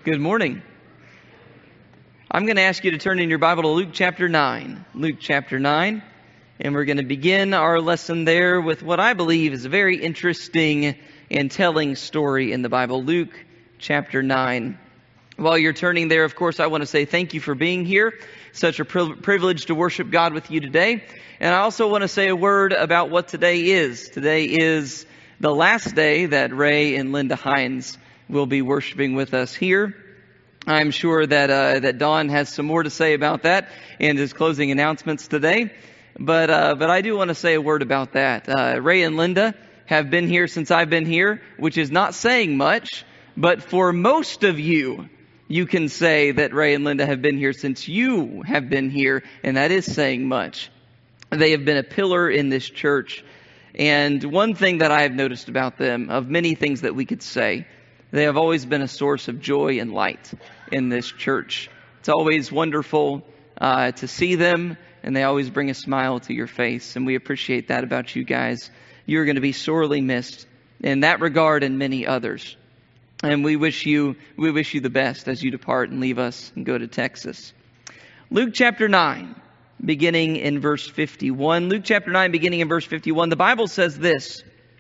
Good morning. I'm going to ask you to turn in your Bible to Luke chapter 9. Luke chapter 9. And we're going to begin our lesson there with what I believe is a very interesting and telling story in the Bible. Luke chapter 9. While you're turning there, of course, I want to say thank you for being here. Such a privilege to worship God with you today. And I also want to say a word about what today is. Today is the last day that Ray and Linda Hines will be worshiping with us here. I'm sure that Don has some more to say about that and his closing announcements today. But I do want to say a word about that. Ray and Linda have been here since I've been here, which is not saying much. But for most of you, you can say that Ray and Linda have been here since you have been here, and that is saying much. They have been a pillar in this church. And one thing that I have noticed about them, of many things that we could say, they have always been a source of joy and light in this church. It's always wonderful to see them, and they always bring a smile to your face. And we appreciate that about you guys. You're going to be sorely missed in that regard and many others. And we wish you the best as you depart and leave us and go to Texas. Luke chapter 9, beginning in verse 51. Luke chapter 9, beginning in verse 51. The Bible says this: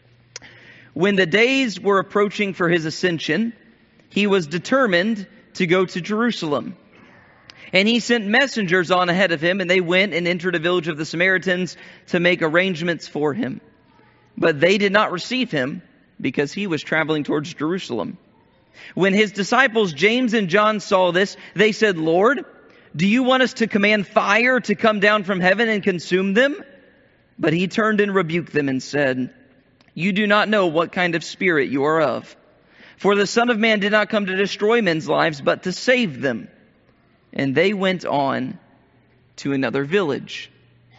When the days were approaching for his ascension, he was determined to go to Jerusalem. And he sent messengers on ahead of him, and they went and entered a village of the Samaritans to make arrangements for him. But they did not receive him, because he was traveling towards Jerusalem. When his disciples James and John saw this, they said, "Lord, do you want us to command fire to come down from heaven and consume them?" But he turned and rebuked them and said, "You do not know what kind of spirit you are of. For the Son of Man did not come to destroy men's lives, but to save them." And they went on to another village.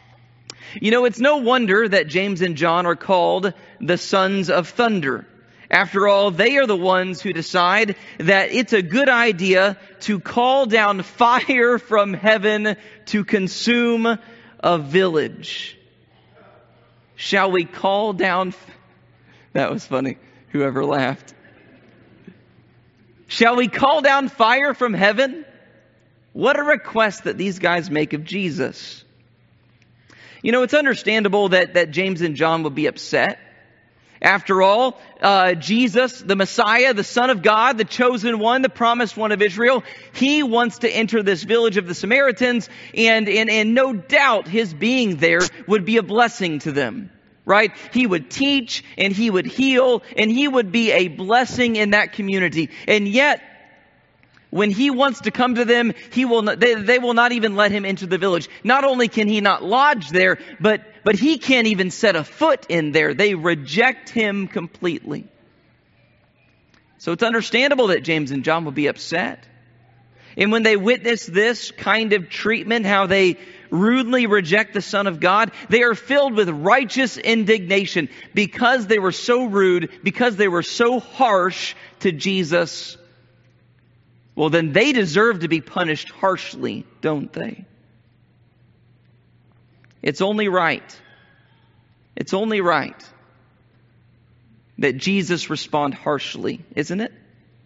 You know, it's no wonder that James and John are called the sons of thunder. After all, they are the ones who decide that it's a good idea to call down fire from heaven to consume a village. Shall we call down... That was funny. Whoever laughed. Shall we call down fire from heaven? What a request that these guys make of Jesus. You know, it's understandable that James and John would be upset. After all, Jesus, the Messiah, the Son of God, the chosen one, the promised one of Israel, he wants to enter this village of the Samaritans, and no doubt his being there would be a blessing to them. Right? He would teach and he would heal and he would be a blessing in that community. And yet, when he wants to come to them, they will not even let him into the village. Not only can he not lodge there, but he can't even set a foot in there. They reject him completely. So it's understandable that James and John will be upset. And when they witness this kind of treatment, how they rudely reject the Son of God, they are filled with righteous indignation because they were so rude, because they were so harsh to Jesus. Well, then they deserve to be punished harshly, don't they? It's only right. It's only right that Jesus respond harshly, isn't it?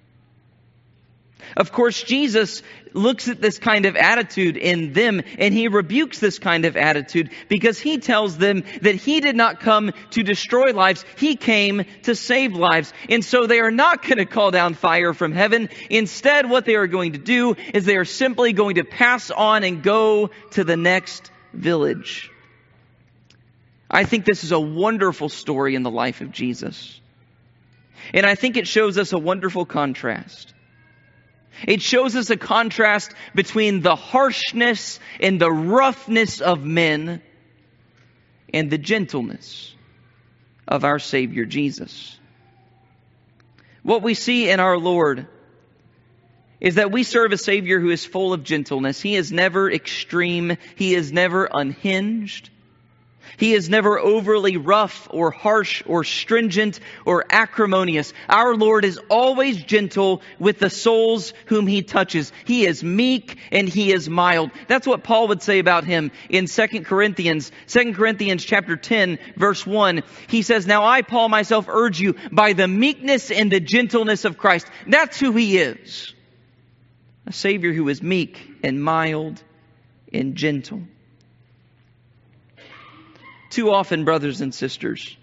Of course, Jesus looks at this kind of attitude in them and he rebukes this kind of attitude because he tells them that he did not come to destroy lives. He came to save lives. And so they are not going to call down fire from heaven. Instead, what they are going to do is they are simply going to pass on and go to the next village. I think this is a wonderful story in the life of Jesus. And I think it shows us a wonderful contrast. It shows us a contrast between the harshness and the roughness of men and the gentleness of our Savior Jesus. What we see in our Lord is that we serve a Savior who is full of gentleness. He is never extreme. He is never unhinged. He is never overly rough or harsh or stringent or acrimonious. Our Lord is always gentle with the souls whom He touches. He is meek and He is mild. That's what Paul would say about Him in 2 Corinthians chapter 10, verse 1. He says, "Now I, Paul, myself urge you by the meekness and the gentleness of Christ." That's who He is. A Savior who is meek and mild and gentle. Too often, brothers and sisters,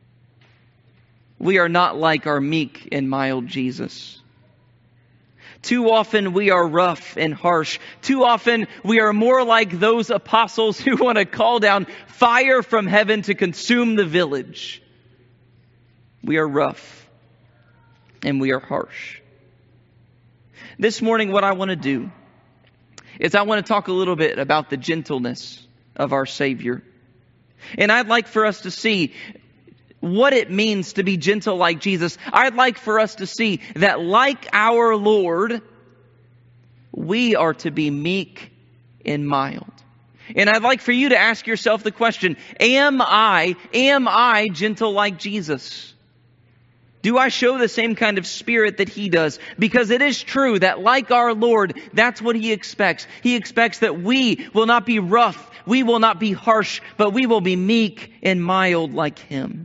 we are not like our meek and mild Jesus. Too often we are rough and harsh. Too often we are more like those apostles who want to call down fire from heaven to consume the village. We are rough and we are harsh. This morning what I want to do is I want to talk a little bit about the gentleness of our Savior. And I'd like for us to see what it means to be gentle like Jesus. I'd like for us to see that like our Lord, we are to be meek and mild. And I'd like for you to ask yourself the question, am I gentle like Jesus? Do I show the same kind of spirit that He does? Because it is true that like our Lord, that's what He expects. He expects that we will not be rough, we will not be harsh, but we will be meek and mild like Him.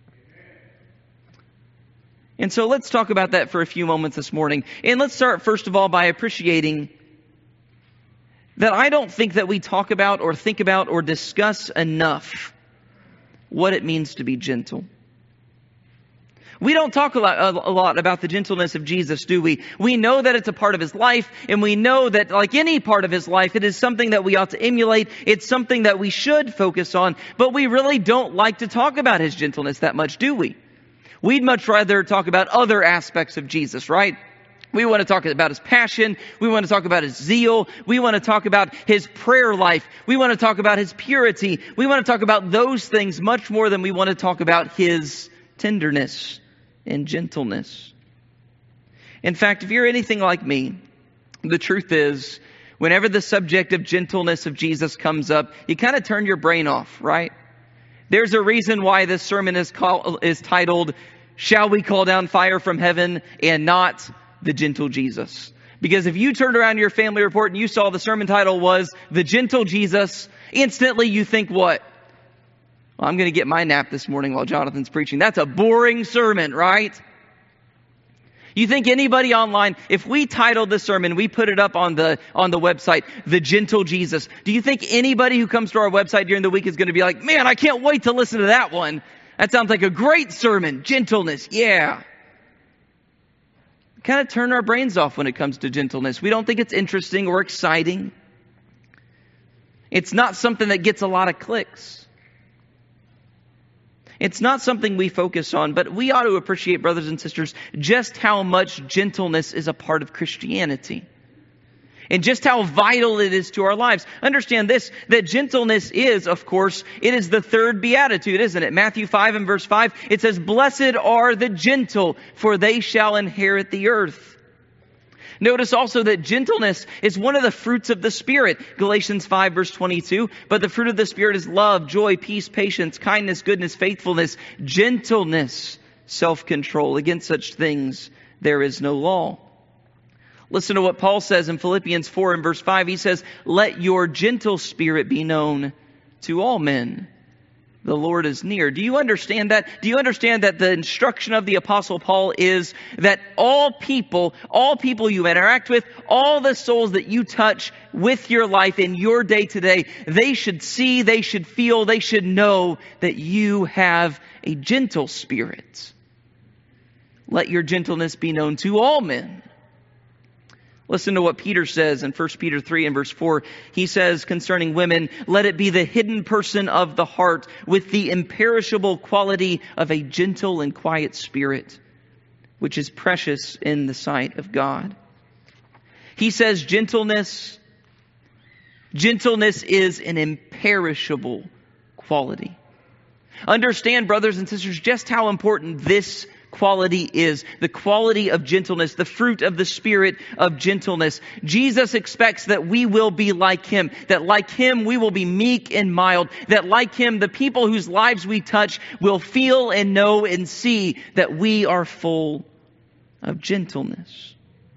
And so let's talk about that for a few moments this morning. And let's start first of all by appreciating that I don't think that we talk about or think about or discuss enough what it means to be gentle. We don't talk a lot about the gentleness of Jesus, do we? We know that it's a part of His life, and we know that like any part of His life, it is something that we ought to emulate. It's something that we should focus on, but we really don't like to talk about His gentleness that much, do we? We'd much rather talk about other aspects of Jesus, right? We want to talk about His passion. We want to talk about His zeal. We want to talk about His prayer life. We want to talk about His purity. We want to talk about those things much more than we want to talk about His tenderness and gentleness. In fact, if you're anything like me, the truth is, whenever the subject of gentleness of Jesus comes up, you kind of turn your brain off, right? There's a reason why this sermon is titled, "Shall we call down fire from heaven?" and not "The Gentle Jesus." Because if you turned around your family report and you saw the sermon title was "The Gentle Jesus," instantly you think what? Well, I'm going to get my nap this morning while Jonathan's preaching. That's a boring sermon, right? You think anybody online, if we titled this sermon, we put it up on the website, "The Gentle Jesus," do you think anybody who comes to our website during the week is going to be like, "Man, I can't wait to listen to that one. That sounds like a great sermon. Gentleness, yeah." We kind of turn our brains off when it comes to gentleness. We don't think it's interesting or exciting. It's not something that gets a lot of clicks. It's not something we focus on, but we ought to appreciate, brothers and sisters, just how much gentleness is a part of Christianity. And just how vital it is to our lives. Understand this, that gentleness is, of course, it is the third beatitude, isn't it? Matthew 5 and verse 5, it says, "Blessed are the gentle, for they shall inherit the earth." Notice also that gentleness is one of the fruits of the Spirit. Galatians 5 verse 22. But the fruit of the Spirit is love, joy, peace, patience, kindness, goodness, faithfulness, gentleness, self-control. Against such things there is no law. Listen to what Paul says in Philippians 4 and verse 5. He says, "Let your gentle spirit be known to all men. The Lord is near." Do you understand that? Do you understand that the instruction of the Apostle Paul is that all people you interact with, all the souls that you touch with your life in your day to day, they should see, they should feel, they should know that you have a gentle spirit. Let your gentleness be known to all men. Listen to what Peter says in 1 Peter 3 and verse 4. He says concerning women, "Let it be the hidden person of the heart with the imperishable quality of a gentle and quiet spirit, which is precious in the sight of God." He says gentleness is an imperishable quality. Understand, brothers and sisters, just how important this quality is. The quality of gentleness, the fruit of the Spirit of gentleness. Jesus expects that we will be like Him. That like Him, we will be meek and mild. That like Him, the people whose lives we touch will feel and know and see that we are full of gentleness.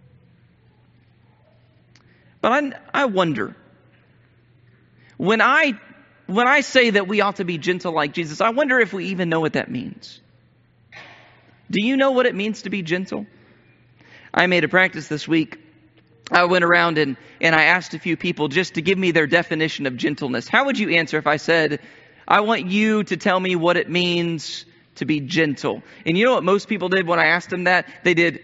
But I wonder, when I say that we ought to be gentle like Jesus, I wonder if we even know what that means. Do you know what it means to be gentle? I made a practice this week I went around and I asked a few people just to give me their definition of gentleness. How would you answer if I said, I want you to tell me what it means to be gentle? And you know what most people did when I asked them that? They did,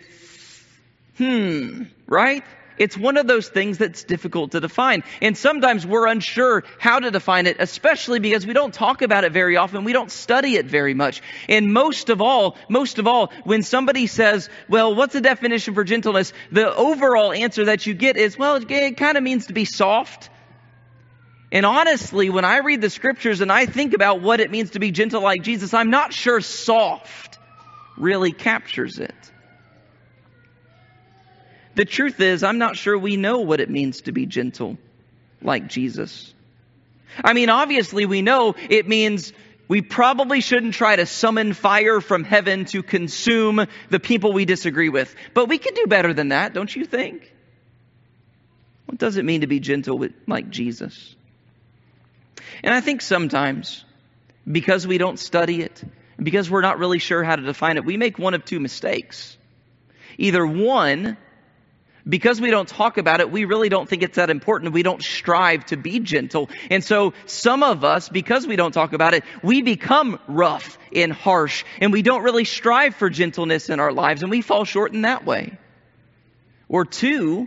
right? It's one of those things that's difficult to define. And sometimes we're unsure how to define it, especially because we don't talk about it very often. We don't study it very much. And most of all, when somebody says, well, what's the definition for gentleness? The overall answer that you get is, well, it kind of means to be soft. And honestly, when I read the scriptures and I think about what it means to be gentle like Jesus, I'm not sure soft really captures it. The truth is, I'm not sure we know what it means to be gentle like Jesus. I mean, obviously we know it means we probably shouldn't try to summon fire from heaven to consume the people we disagree with. But we could do better than that, don't you think? What does it mean to be gentle like Jesus? And I think sometimes, because we don't study it, because we're not really sure how to define it, we make one of two mistakes. Either one, because we don't talk about it, we really don't think it's that important. We don't strive to be gentle. And so some of us, because we don't talk about it, we become rough and harsh. And we don't really strive for gentleness in our lives. And we fall short in that way. Or two,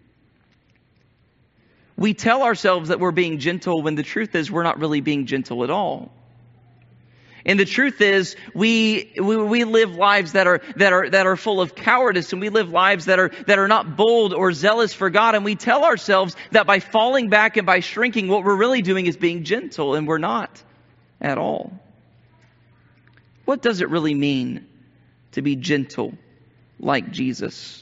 we tell ourselves that we're being gentle when the truth is we're not really being gentle at all. And the truth is, we live lives that are full of cowardice, and we live lives that are not bold or zealous for God. And we tell ourselves that by falling back and by shrinking, what we're really doing is being gentle, and we're not at all. What does it really mean to be gentle like Jesus?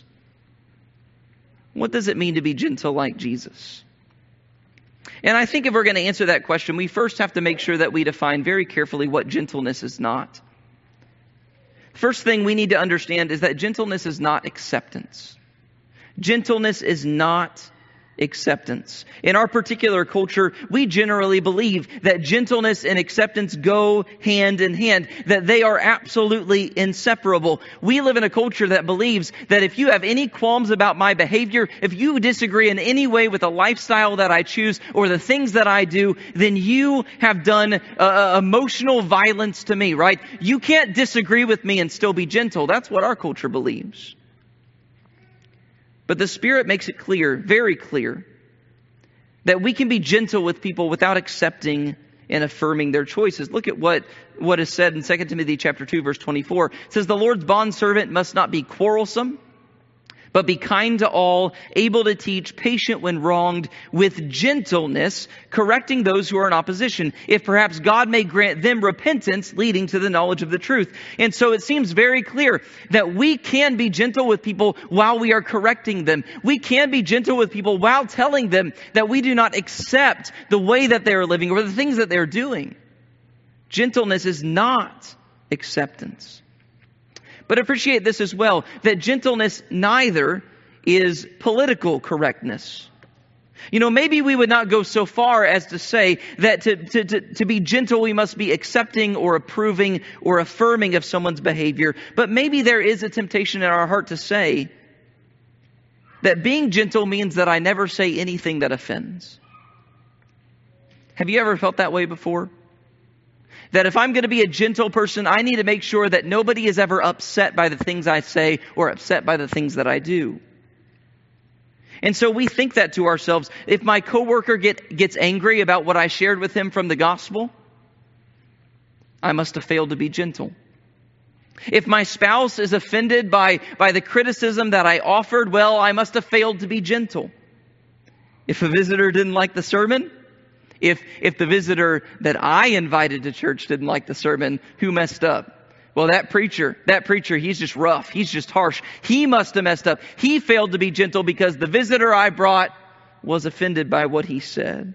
What does it mean to be gentle like Jesus? And I think if we're going to answer that question, we first have to make sure that we define very carefully what gentleness is not. First thing we need to understand is that gentleness is not acceptance. Gentleness is not acceptance. In our particular culture, we generally believe that gentleness and acceptance go hand in hand, that they are absolutely inseparable. We live in a culture that believes that if you have any qualms about my behavior, if you disagree in any way with the lifestyle that I choose or the things that I do, then you have done emotional violence to me, right? You can't disagree with me and still be gentle. That's what our culture believes. But the Spirit makes it clear, very clear, that we can be gentle with people without accepting and affirming their choices. Look at what is said in 2 Timothy chapter 2, verse 24. It says, the Lord's bondservant must not be quarrelsome, but be kind to all, able to teach, patient when wronged, with gentleness, correcting those who are in opposition, if perhaps God may grant them repentance leading to the knowledge of the truth. And so it seems very clear that we can be gentle with people while we are correcting them. We can be gentle with people while telling them that we do not accept the way that they are living or the things that they're doing. Gentleness is not acceptance. But appreciate this as well, that gentleness neither is political correctness. You know, maybe we would not go so far as to say that to be gentle, we must be accepting or approving or affirming of someone's behavior. But maybe there is a temptation in our heart to say that being gentle means that I never say anything that offends. Have you ever felt that way before? That if I'm going to be a gentle person, I need to make sure that nobody is ever upset by the things I say or upset by the things that I do. And so we think that to ourselves. If my coworker gets angry about what I shared with him from the gospel, I must have failed to be gentle. If my spouse is offended by the criticism that I offered, well, I must have failed to be gentle. If a visitor didn't like the sermon, if the visitor that I invited to church didn't like the sermon, who messed up? Well, that preacher, he's just rough. He's just harsh. He must have messed up. He failed to be gentle because the visitor I brought was offended by what he said.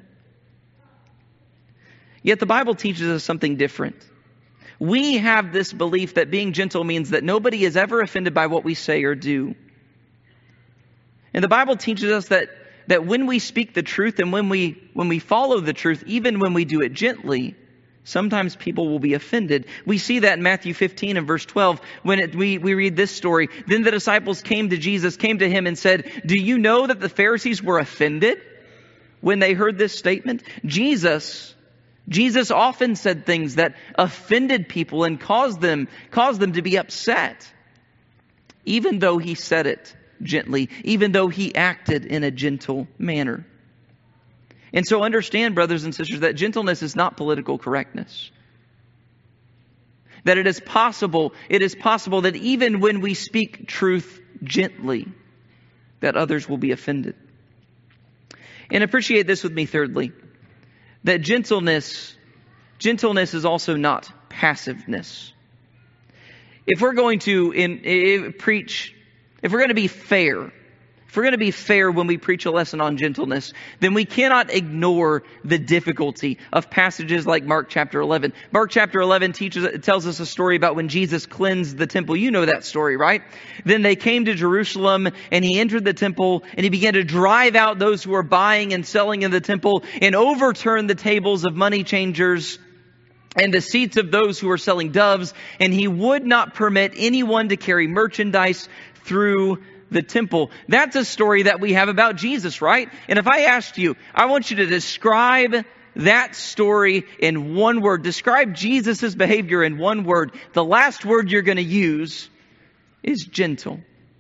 Yet the Bible teaches us something different. We have this belief that being gentle means that nobody is ever offended by what we say or do. And the Bible teaches us that when we speak the truth and when we follow the truth, even when we do it gently, Sometimes people will be offended. We see that in Matthew 15 and verse 12 when we read this story. Then the disciples came to him and said, "Do you know that the Pharisees were offended when they heard this statement?" Jesus often said things that offended people and caused them to be upset, even though he said it gently, even though he acted in a gentle manner. And so understand, brothers and sisters, that gentleness is not political correctness. That it is possible that even when we speak truth gently, that others will be offended. And appreciate this with me, thirdly, that gentleness is also not passiveness. If we're going to preach, if we're going to be fair, if we're going to be fair when we preach a lesson on gentleness, then we cannot ignore the difficulty of passages like Mark chapter 11. Mark chapter 11 tells us a story about when Jesus cleansed the temple. You know that story, right? Then they came to Jerusalem, and he entered the temple, and he began to drive out those who were buying and selling in the temple, and overturn the tables of money changers and the seats of those who were selling doves. And he would not permit anyone to carry merchandise through the temple. That's a story that we have about Jesus, right? And if I asked you, I want you to describe that story in one word. Describe Jesus' behavior in one word. The last word you're going to use is gentle.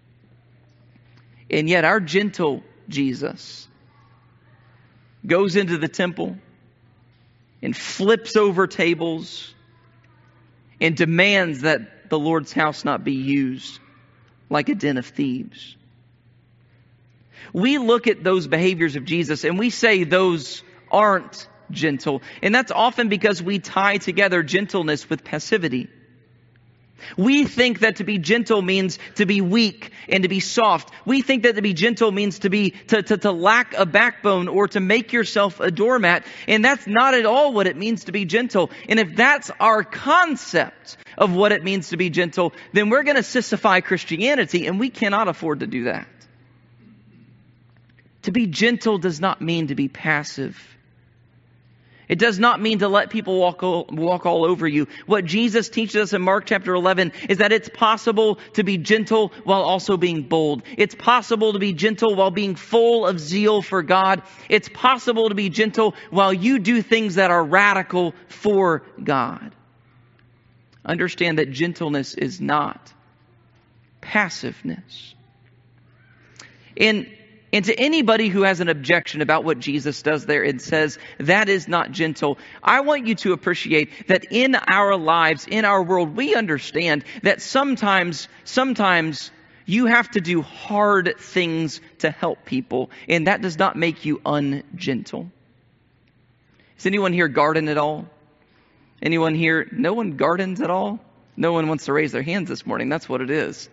And yet our gentle Jesus goes into the temple and flips over tables and demands that the Lord's house not be used like a den of thieves. We look at those behaviors of Jesus and we say those aren't gentle. And that's often because we tie together gentleness with passivity. We think that to be gentle means to be weak and to be soft. We think that to be gentle means to lack a backbone or to make yourself a doormat. And that's not at all what it means to be gentle. And if that's our concept of what it means to be gentle, then we're going to sissify Christianity, and we cannot afford to do that. To be gentle does not mean to be passive. It does not mean to let people walk all over you. What Jesus teaches us in Mark chapter 11 is that it's possible to be gentle while also being bold. It's possible to be gentle while being full of zeal for God. It's possible to be gentle while you do things that are radical for God. Understand that gentleness is not passiveness. And to anybody who has an objection about what Jesus does there and says that is not gentle, I want you to appreciate that in our lives, in our world, we understand that sometimes you have to do hard things to help people, and that does not make you ungentle. Does anyone here garden at all? Anyone here? No one gardens at all? No one wants to raise their hands this morning. That's what it is.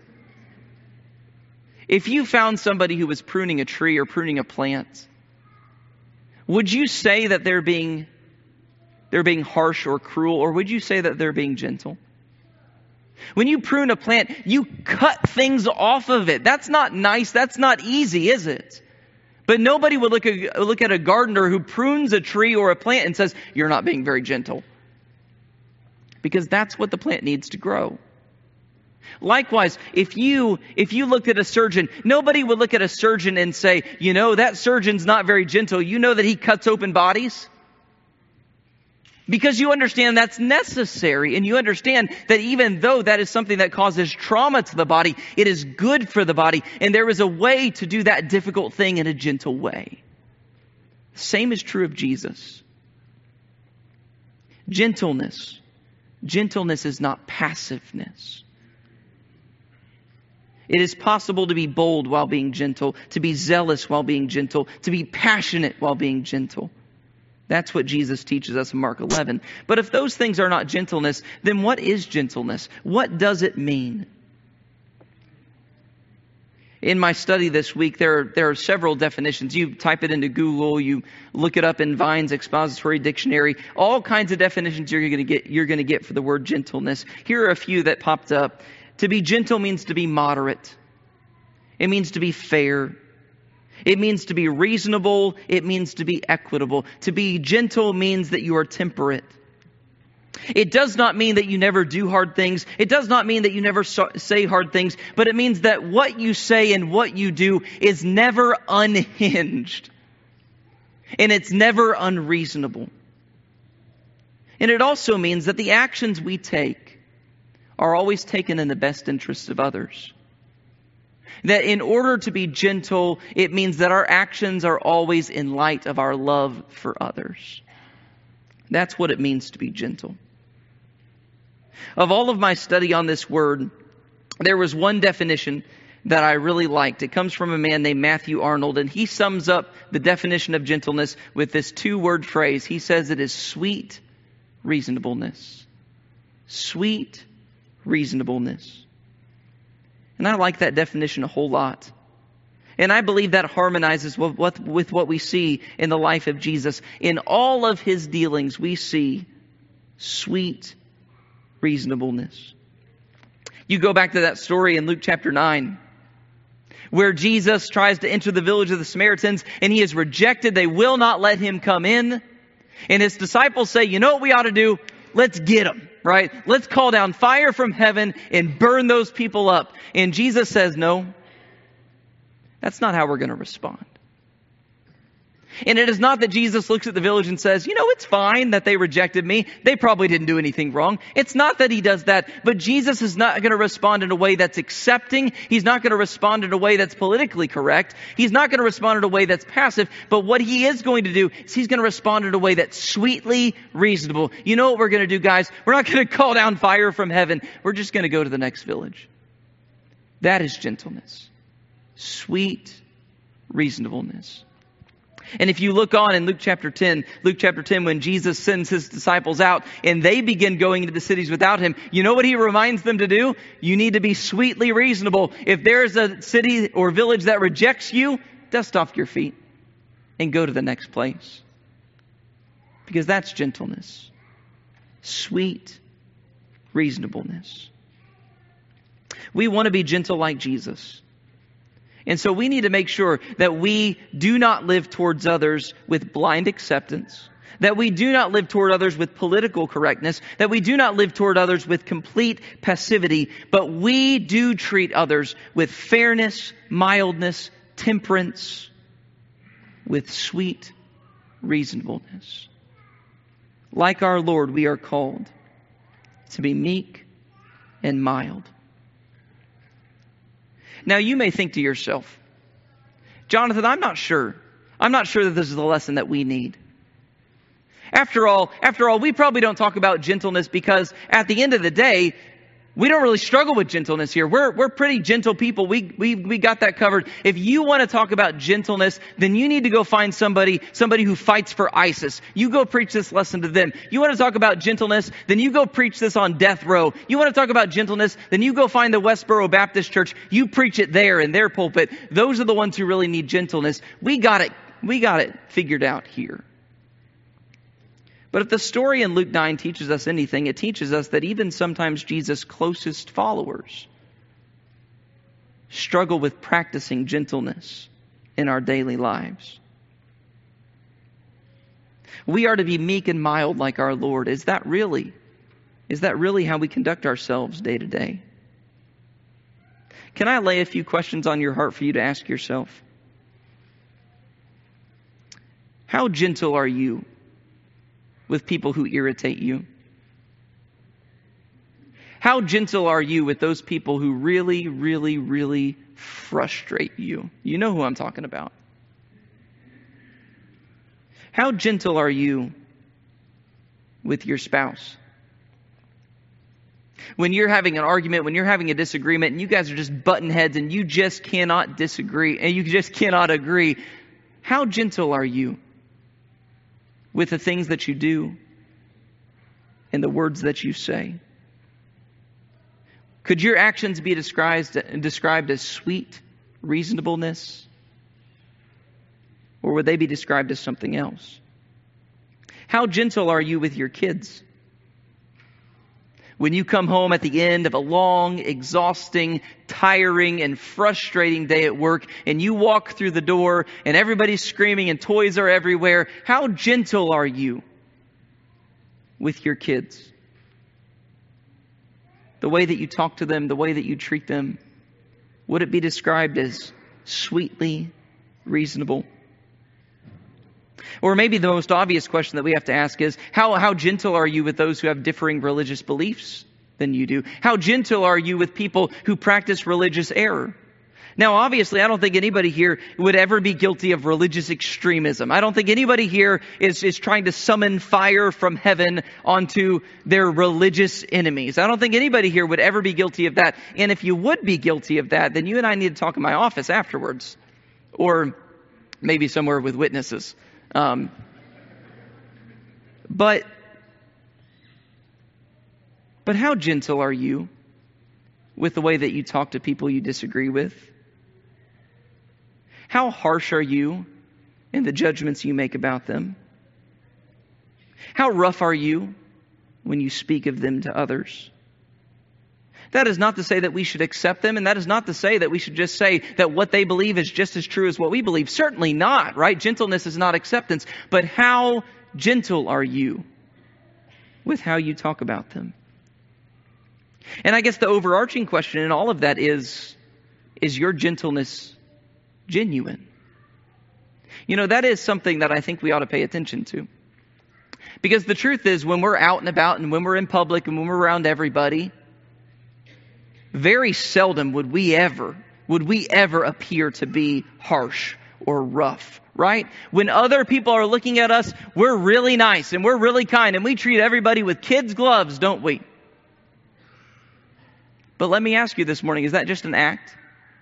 If you found somebody who was pruning a tree or pruning a plant, would you say that they're being harsh or cruel, or would you say that they're being gentle? When you prune a plant, you cut things off of it. That's not nice. That's not easy, is it? But nobody would look at a gardener who prunes a tree or a plant and says, "You're not being very gentle." Because that's what the plant needs to grow. Likewise, if you looked at a surgeon, nobody would look at a surgeon and say, "You know, that surgeon's not very gentle. You know that he cuts open bodies?" Because you understand that's necessary, and you understand that even though that is something that causes trauma to the body, it is good for the body, and there is a way to do that difficult thing in a gentle way. The same is true of Jesus. Gentleness is not passiveness. It is possible to be bold while being gentle, to be zealous while being gentle, to be passionate while being gentle. That's what Jesus teaches us in Mark 11. But if those things are not gentleness, then what is gentleness? What does it mean? In my study this week, there are several definitions. You type it into Google, you look it up in Vine's Expository Dictionary, all kinds of definitions you're going to get for the word gentleness. Here are a few that popped up. To be gentle means to be moderate. It means to be fair. It means to be reasonable. It means to be equitable. To be gentle means that you are temperate. It does not mean that you never do hard things. It does not mean that you never say hard things, but it means that what you say and what you do is never unhinged. And it's never unreasonable. And it also means that the actions we take are always taken in the best interests of others. That in order to be gentle, it means that our actions are always in light of our love for others. That's what it means to be gentle. Of all of my study on this word, there was one definition that I really liked. It comes from a man named Matthew Arnold, and he sums up the definition of gentleness with this two-word phrase. He says it is sweet reasonableness. Sweet reasonableness. And I like that definition a whole lot. And I believe that harmonizes with what we see in the life of Jesus. In all of his dealings, we see sweet reasonableness. You go back to that story in Luke chapter 9, where Jesus tries to enter the village of the Samaritans, and he is rejected. They will not let him come in. And his disciples say, you know what we ought to do? Let's get him, right? Let's call down fire from heaven and burn those people up. And Jesus says, no, that's not how we're going to respond. And it is not that Jesus looks at the village and says, you know, it's fine that they rejected me. They probably didn't do anything wrong. It's not that he does that, but Jesus is not going to respond in a way that's accepting. He's not going to respond in a way that's politically correct. He's not going to respond in a way that's passive. But what he is going to do is he's going to respond in a way that's sweetly reasonable. You know what we're going to do, guys? We're not going to call down fire from heaven. We're just going to go to the next village. That is gentleness. Sweet reasonableness. And if you look on in Luke chapter 10, when Jesus sends his disciples out and they begin going into the cities without him, you know what he reminds them to do? You need to be sweetly reasonable. If there's a city or village that rejects you, dust off your feet and go to the next place. Because that's gentleness. Sweet reasonableness. We want to be gentle like Jesus. And so we need to make sure that we do not live towards others with blind acceptance, that we do not live toward others with political correctness, that we do not live toward others with complete passivity, but we do treat others with fairness, mildness, temperance, with sweet reasonableness. Like our Lord, we are called to be meek and mild. Now, you may think to yourself, Jonathan, I'm not sure that this is the lesson that we need. After all, we probably don't talk about gentleness because at the end of the day, we don't really struggle with gentleness here. We're pretty gentle people. We got that covered. If you want to talk about gentleness, then you need to go find somebody who fights for ISIS. You go preach this lesson to them. You want to talk about gentleness, then you go preach this on death row. You want to talk about gentleness, then you go find the Westboro Baptist Church. You preach it there in their pulpit. Those are the ones who really need gentleness. We got it figured out here. But if the story in Luke 9 teaches us anything, it teaches us that even sometimes Jesus' closest followers struggle with practicing gentleness in our daily lives. We are to be meek and mild like our Lord. Is that really how we conduct ourselves day to day? Can I lay a few questions on your heart for you to ask yourself? How gentle are you with people who irritate you? How gentle are you with those people who really, really, really frustrate you? You know who I'm talking about. How gentle are you with your spouse? When you're having an argument, when you're having a disagreement, and you guys are just butting heads and you just cannot disagree and you just cannot agree, how gentle are you with the things that you do and the words that you say? Could your actions be described as sweet reasonableness? Or would they be described as something else? How gentle are you with your kids? When you come home at the end of a long, exhausting, tiring, and frustrating day at work, and you walk through the door and everybody's screaming and toys are everywhere, how gentle are you with your kids? the way that you talk to them, the way that you treat them, would it be described as sweetly reasonable? Or maybe the most obvious question that we have to ask is, how gentle are you with those who have differing religious beliefs than you do? How gentle are you with people who practice religious error? Now, obviously, I don't think anybody here would ever be guilty of religious extremism. I don't think anybody here is trying to summon fire from heaven onto their religious enemies. I don't think anybody here would ever be guilty of that. And if you would be guilty of that, then you and I need to talk in my office afterwards. Or maybe somewhere with witnesses. But how gentle are you with the way that you talk to people you disagree with? How harsh are you in the judgments you make about them? How rough are you when you speak of them to others? That is not to say that we should accept them, and that is not to say that we should just say that what they believe is just as true as what we believe. Certainly not, right? Gentleness is not acceptance. But how gentle are you with how you talk about them? And I guess the overarching question in all of that is your gentleness genuine? You know, that is something that I think we ought to pay attention to. Because the truth is, when we're out and about and when we're in public and when we're around everybody, very seldom would we ever appear to be harsh or rough, right? When other people are looking at us, we're really nice and we're really kind and we treat everybody with kids' gloves, don't we? But let me ask you this morning, is that just an act?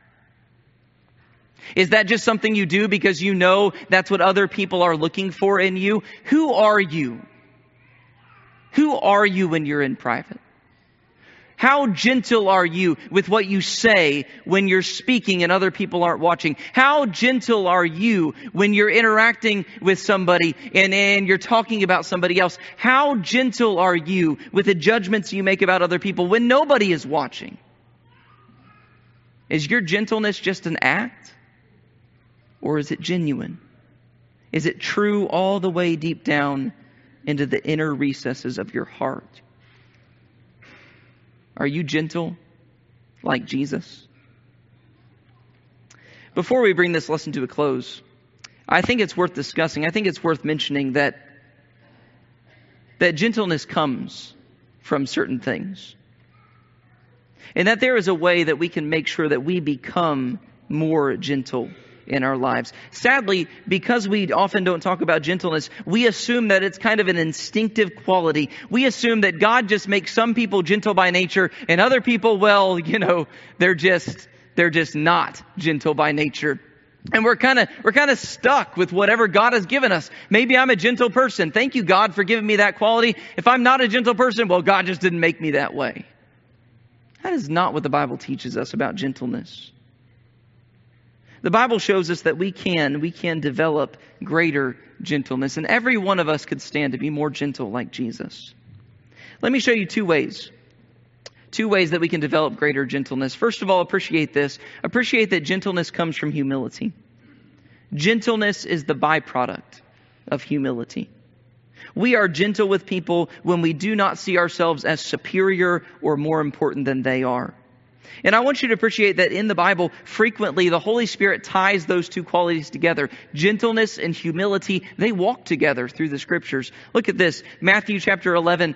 Is that just something you do because you know that's what other people are looking for in you? Who are you? Who are you when you're in private? How gentle are you with what you say when you're speaking and other people aren't watching? How gentle are you when you're interacting with somebody and you're talking about somebody else? How gentle are you with the judgments you make about other people when nobody is watching? Is your gentleness just an act? Or is it genuine? Is it true all the way deep down into the inner recesses of your heart? Are you gentle like Jesus? Before we bring this lesson to a close, I think it's worth discussing. I think it's worth mentioning that gentleness comes from certain things. And that there is a way that we can make sure that we become more gentle in our lives. Sadly, because we often don't talk about gentleness, we assume that it's kind of an instinctive quality. We assume that God just makes some people gentle by nature and other people, well, you know, they're just not gentle by nature. And we're kind of stuck with whatever God has given us. Maybe I'm a gentle person. Thank you, God, for giving me that quality. If I'm not a gentle person, well, God just didn't make me that way. That is not what the Bible teaches us about gentleness. The Bible shows us that we can develop greater gentleness, and every one of us could stand to be more gentle like Jesus. Let me show you two ways that we can develop greater gentleness. First of all, appreciate this. Appreciate that gentleness comes from humility. Gentleness is the byproduct of humility. We are gentle with people when we do not see ourselves as superior or more important than they are. And I want you to appreciate that in the Bible, frequently the Holy Spirit ties those two qualities together. Gentleness and humility, they walk together through the Scriptures. Look at this, Matthew chapter 11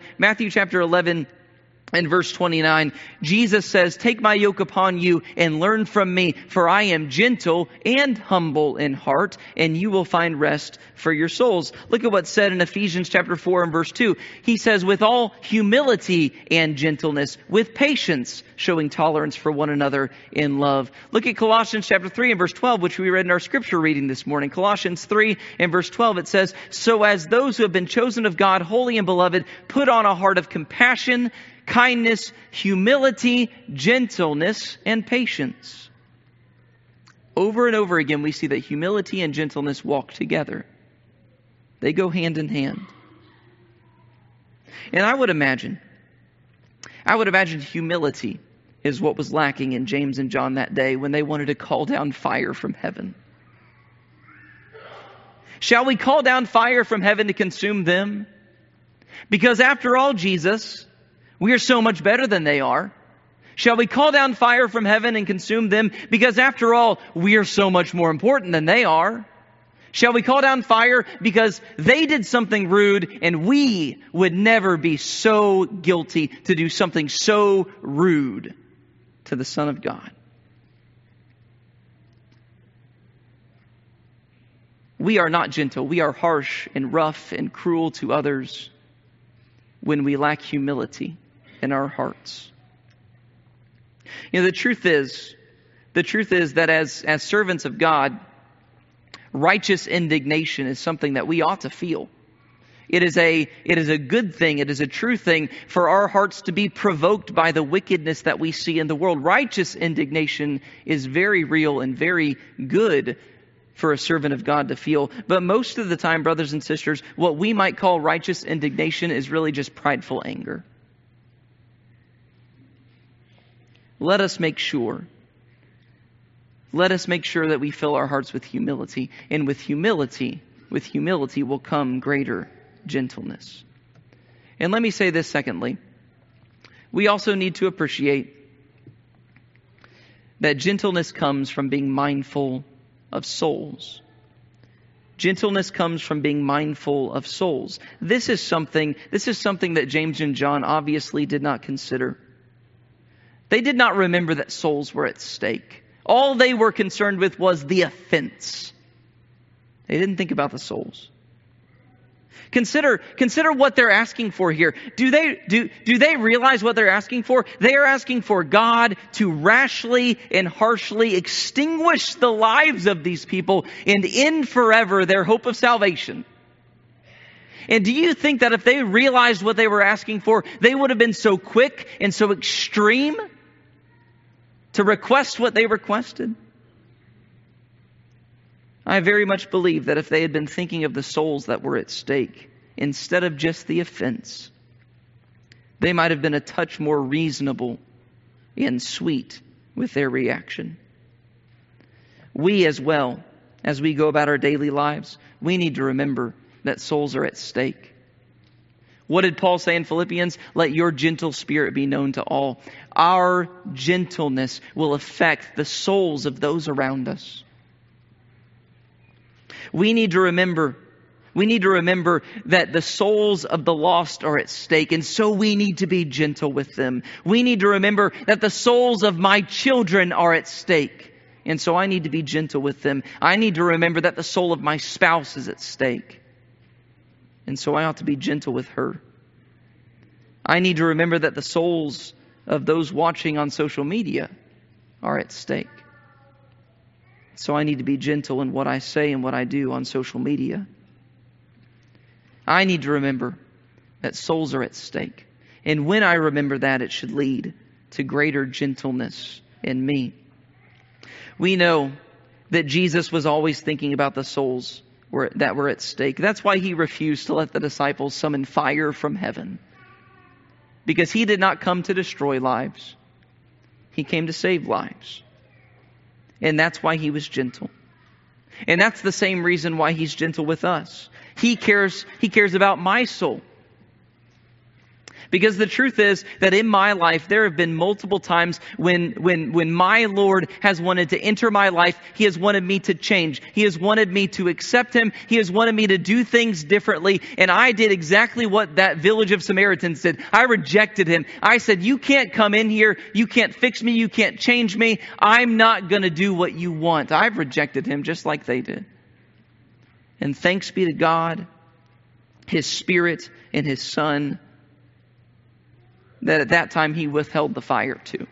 and verse 29, Jesus says, "Take my yoke upon you and learn from me, for I am gentle and humble in heart, and you will find rest for your souls." Look at what's said in Ephesians chapter 4 and verse 2. He says, "With all humility and gentleness, with patience, showing tolerance for one another in love." Look at Colossians chapter 3 and verse 12, which we read in our scripture reading this morning. Colossians 3 and verse 12, it says, "So as those who have been chosen of God, holy and beloved, put on a heart of compassion, kindness, humility, gentleness, and patience." Over and over again, we see that humility and gentleness walk together. They go hand in hand. And I would imagine humility is what was lacking in James and John that day when they wanted to call down fire from heaven. Shall we call down fire from heaven to consume them? Because after all, Jesus, We are so much better than they are. Shall we call down fire from heaven and consume them? Because after all, we are so much more important than they are. Shall we call down fire because they did something rude and we would never be so guilty to do something so rude to the Son of God? We are not gentle. We are harsh and rough and cruel to others when we lack humility in our hearts. The truth is that as servants of God, righteous indignation is something that we ought to feel. It is a good thing. It is a true thing for our hearts to be provoked by the wickedness that we see in the world. Righteous indignation is very real and very good for a servant of God to feel. But most of the time, brothers and sisters, what we might call righteous indignation is really just prideful anger. Let us make sure that we fill our hearts with humility. And with humility will come greater gentleness. And let me say this secondly. We also need to appreciate that gentleness comes from being mindful of souls. Gentleness comes from being mindful of souls. This is something that James and John obviously did not consider. They did not remember that souls were at stake. All they were concerned with was the offense. They didn't think about the souls. Consider what they're asking for here. Do they realize what they're asking for? They are asking for God to rashly and harshly extinguish the lives of these people and end forever their hope of salvation. And do you think that if they realized what they were asking for, they would have been so quick and so extreme to request what they requested? I very much believe that if they had been thinking of the souls that were at stake instead of just the offense, they might have been a touch more reasonable and sweet with their reaction. We as well, as we go about our daily lives, we need to remember that souls are at stake. What did Paul say in Philippians? Let your gentle spirit be known to all. Our gentleness will affect the souls of those around us. We need to remember that the souls of the lost are at stake, and so we need to be gentle with them. We need to remember that the souls of my children are at stake, and so I need to be gentle with them. I need to remember that the soul of my spouse is at stake, and so I ought to be gentle with her. I need to remember that the souls of those watching on social media are at stake. So I need to be gentle in what I say and what I do on social media. I need to remember that souls are at stake. And when I remember that, it should lead to greater gentleness in me. We know that Jesus was always thinking about the souls that were at stake. That's why he refused to let the disciples summon fire from heaven. Because he did not come to destroy lives. He came to save lives. And that's why he was gentle. And that's the same reason why he's gentle with us. He cares about my soul. Because the truth is that in my life, there have been multiple times when my Lord has wanted to enter my life. He has wanted me to change. He has wanted me to accept him. He has wanted me to do things differently. And I did exactly what that village of Samaritans did. I rejected him. I said, you can't come in here. You can't fix me. You can't change me. I'm not going to do what you want. I've rejected him just like they did. And thanks be to God, his Spirit and his Son, that at that time he withheld the fire too.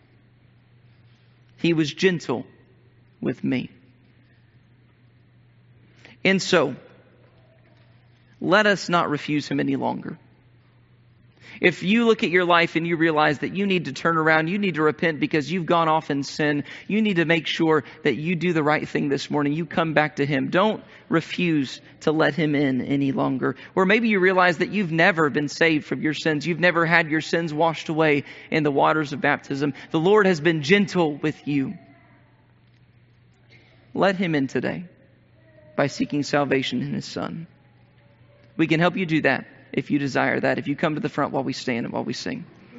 He was gentle with me. And so, let us not refuse him any longer. If you look at your life and you realize that you need to turn around, you need to repent because you've gone off in sin, you need to make sure that you do the right thing this morning. You come back to him. Don't refuse to let him in any longer. Or maybe you realize that you've never been saved from your sins. You've never had your sins washed away in the waters of baptism. The Lord has been gentle with you. Let him in today by seeking salvation in his Son. We can help you do that if you desire that. If you come to the front while we stand and while we sing.